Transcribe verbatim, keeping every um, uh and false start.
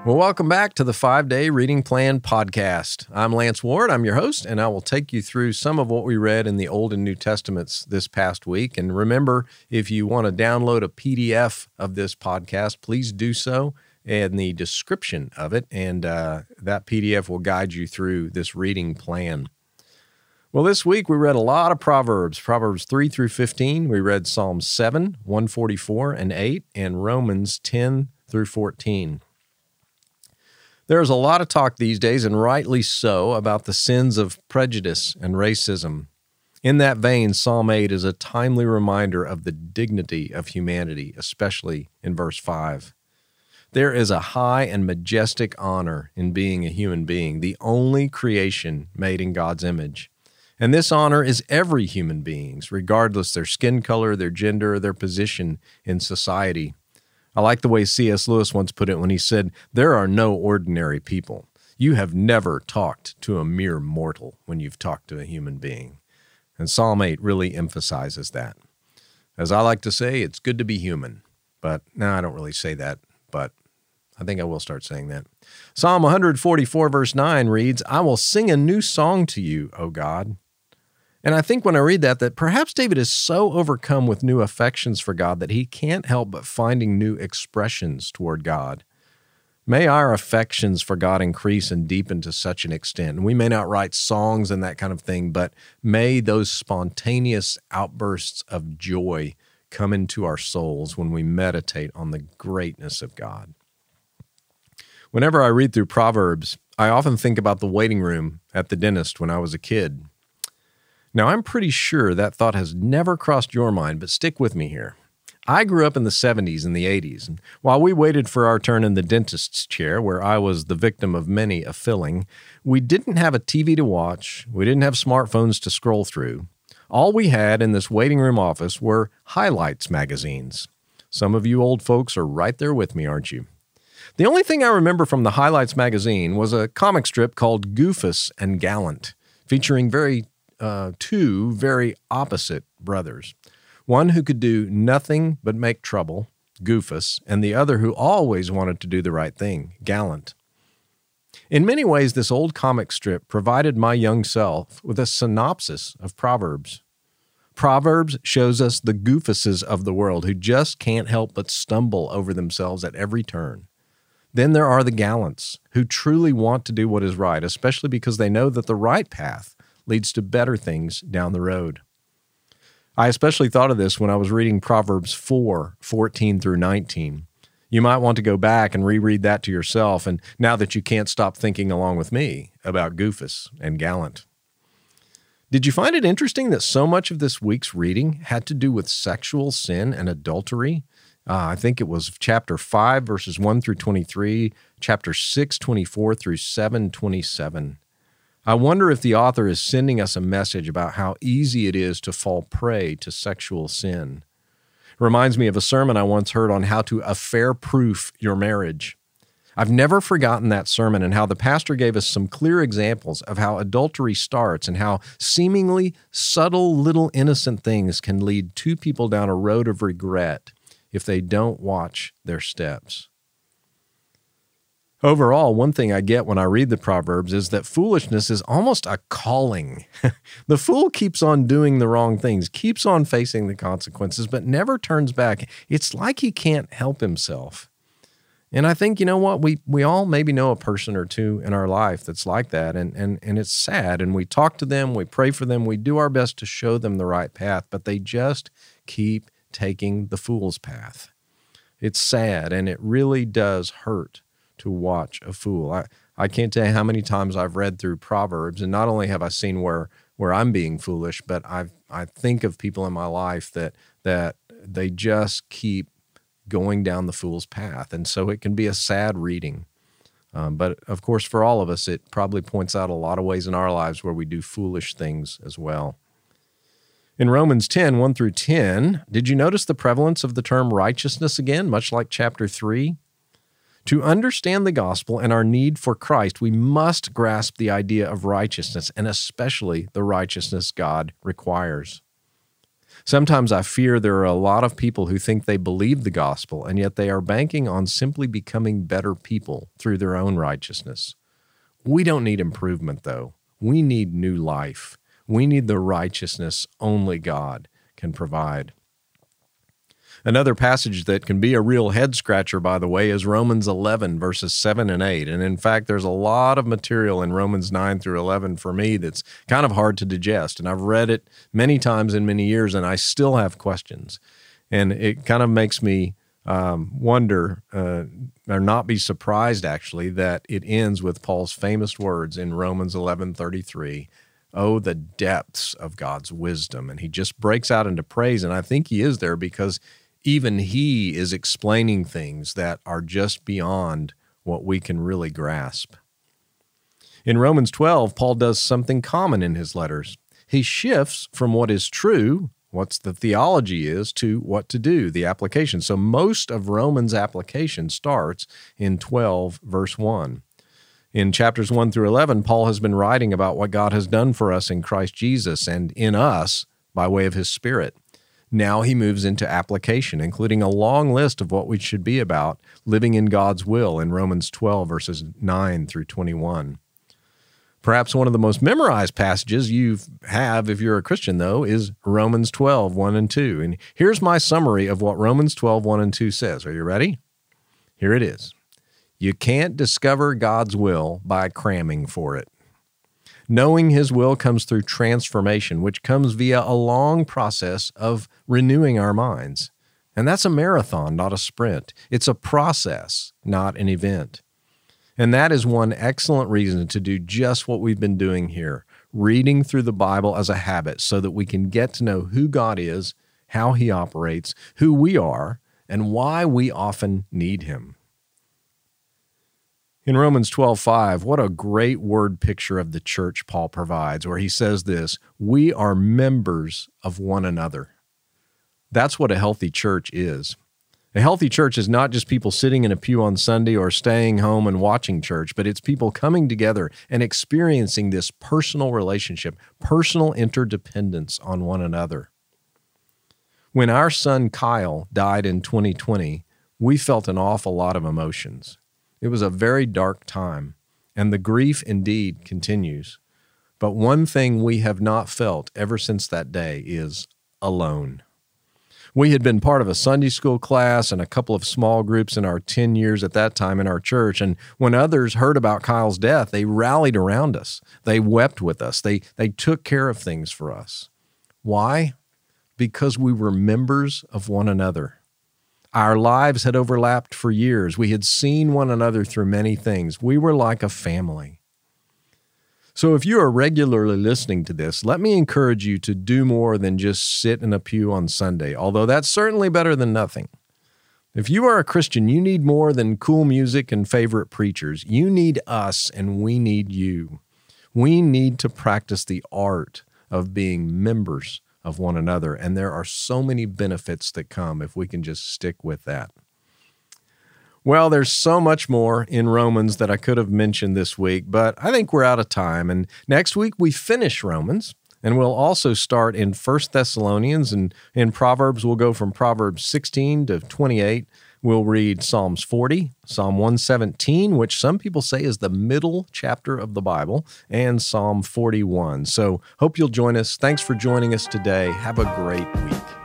Well, welcome back to the five-day Reading Plan podcast. I'm Lance Ward. I'm your host, and I will take you through some of what we read in the Old and New Testaments this past week. And remember, if you want to download a P D F of this podcast, please do so in the description of it, and uh, that P D F will guide you through this reading plan. Well, this week we read a lot of Proverbs, Proverbs three through fifteen. We read Psalm seven, one forty-four and eight, and Romans ten through fourteen. There's a lot of talk these days, and rightly so, about the sins of prejudice and racism. In that vein, Psalm eight is a timely reminder of the dignity of humanity, especially in verse five. There is a high and majestic honor in being a human being, the only creation made in God's image. And this honor is every human being's, regardless their skin color, their gender, or their position in society. I like the way C S Lewis once put it when he said, "There are no ordinary people. You have never talked to a mere mortal when you've talked to a human being." And Psalm eight really emphasizes that. As I like to say, it's good to be human. But no, I don't really say that, but I think I will start saying that. Psalm one forty-four verse nine reads, "I will sing a new song to you, O God." And I think when I read that, that perhaps David is so overcome with new affections for God that he can't help but finding new expressions toward God. May our affections for God increase and deepen to such an extent. And we may not write songs and that kind of thing, but may those spontaneous outbursts of joy come into our souls when we meditate on the greatness of God. Whenever I read through Proverbs, I often think about the waiting room at the dentist when I was a kid. Now, I'm pretty sure that thought has never crossed your mind, but stick with me here. I grew up in the seventies and the eighties, and while we waited for our turn in the dentist's chair, where I was the victim of many a filling, we didn't have a T V to watch, we didn't have smartphones to scroll through. All we had in this waiting room office were highlights magazines. Some of you old folks are right there with me, aren't you? The only thing I remember from the Highlights magazine was a comic strip called Goofus and Gallant, featuring very Uh, two very opposite brothers. One who could do nothing but make trouble, Goofus, and the other who always wanted to do the right thing, Gallant. In many ways, this old comic strip provided my young self with a synopsis of Proverbs. Proverbs shows us the Goofuses of the world who just can't help but stumble over themselves at every turn. Then there are the Gallants who truly want to do what is right, especially because they know that the right path leads to better things down the road. I especially thought of this when I was reading Proverbs four, fourteen through nineteen. You might want to go back and reread that to yourself, and now that you can't stop thinking along with me about Goofus and Gallant. Did you find it interesting that so much of this week's reading had to do with sexual sin and adultery? Uh, I think it was chapter five, verses one through twenty-three, chapter six, twenty-four through seven, twenty-seven. I wonder if the author is sending us a message about how easy it is to fall prey to sexual sin. It reminds me of a sermon I once heard on how to affair-proof your marriage. I've never forgotten that sermon and how the pastor gave us some clear examples of how adultery starts and how seemingly subtle little innocent things can lead two people down a road of regret if they don't watch their steps. Overall, one thing I get when I read the Proverbs is that foolishness is almost a calling. The fool keeps on doing the wrong things, keeps on facing the consequences, but never turns back. It's like he can't help himself. And I think, you know what, we we all maybe know a person or two in our life that's like that, and, and, and it's sad, and we talk to them, we pray for them, we do our best to show them the right path, but they just keep taking the fool's path. It's sad, and it really does hurt to watch a fool. I, I can't tell you how many times I've read through Proverbs, and not only have I seen where where I'm being foolish, but I I think of people in my life that that they just keep going down the fool's path, and so it can be a sad reading. Um, but of course, for all of us, it probably points out a lot of ways in our lives where we do foolish things as well. In Romans ten, one through ten, did you notice the prevalence of the term righteousness again, much like chapter three? To understand the gospel and our need for Christ, we must grasp the idea of righteousness, and especially the righteousness God requires. Sometimes I fear there are a lot of people who think they believe the gospel, and yet they are banking on simply becoming better people through their own righteousness. We don't need improvement, though. We need new life. We need the righteousness only God can provide. Another passage that can be a real head-scratcher, by the way, is Romans eleven, verses seven and eight. And in fact, there's a lot of material in Romans nine through eleven for me that's kind of hard to digest. And I've read it many times in many years, and I still have questions. And it kind of makes me um, wonder, uh, or not be surprised, actually, that it ends with Paul's famous words in Romans eleven thirty-three, "Oh, the depths of God's wisdom." And he just breaks out into praise, and I think he is there because even he is explaining things that are just beyond what we can really grasp. In Romans twelve, Paul does something common in his letters. He shifts from what is true, what the theology is, to what to do, the application. So most of Romans' application starts in twelve, verse one. In chapters one through eleven, Paul has been writing about what God has done for us in Christ Jesus and in us by way of his Spirit. Now he moves into application, including a long list of what we should be about living in God's will in Romans twelve, verses nine through twenty-one. Perhaps one of the most memorized passages you have, if you're a Christian, though, is Romans twelve, one and two. And here's my summary of what Romans twelve, one and two says. Are you ready? Here it is. You can't discover God's will by cramming for it. Knowing his will comes through transformation, which comes via a long process of renewing our minds. And that's a marathon, not a sprint. It's a process, not an event. And that is one excellent reason to do just what we've been doing here, reading through the Bible as a habit so that we can get to know who God is, how he operates, who we are, and why we often need him. In Romans twelve five, what a great word picture of the church Paul provides, where he says this, "We are members of one another." That's what a healthy church is. A healthy church is not just people sitting in a pew on Sunday or staying home and watching church, but it's people coming together and experiencing this personal relationship, personal interdependence on one another. When our son Kyle died in twenty twenty, we felt an awful lot of emotions. It was a very dark time, and the grief indeed continues. But one thing we have not felt ever since that day is alone. We had been part of a Sunday school class and a couple of small groups in our ten years at that time in our church, and when others heard about Kyle's death, they rallied around us. They wept with us. They, they took care of things for us. Why? Because we were members of one another. Our lives had overlapped for years. We had seen one another through many things. We were like a family. So if you are regularly listening to this, let me encourage you to do more than just sit in a pew on Sunday, although that's certainly better than nothing. If you are a Christian, you need more than cool music and favorite preachers. You need us, and we need you. We need to practice the art of being members of one another, and there are so many benefits that come if we can just stick with that. Well, there's so much more in Romans that I could have mentioned this week, but I think we're out of time, and next week we finish Romans, and we'll also start in First Thessalonians, and in Proverbs we'll go from Proverbs sixteen to twenty-eight. We'll read Psalms forty, Psalm one seventeen, which some people say is the middle chapter of the Bible, and Psalm forty-one. So hope you'll join us. Thanks for joining us today. Have a great week.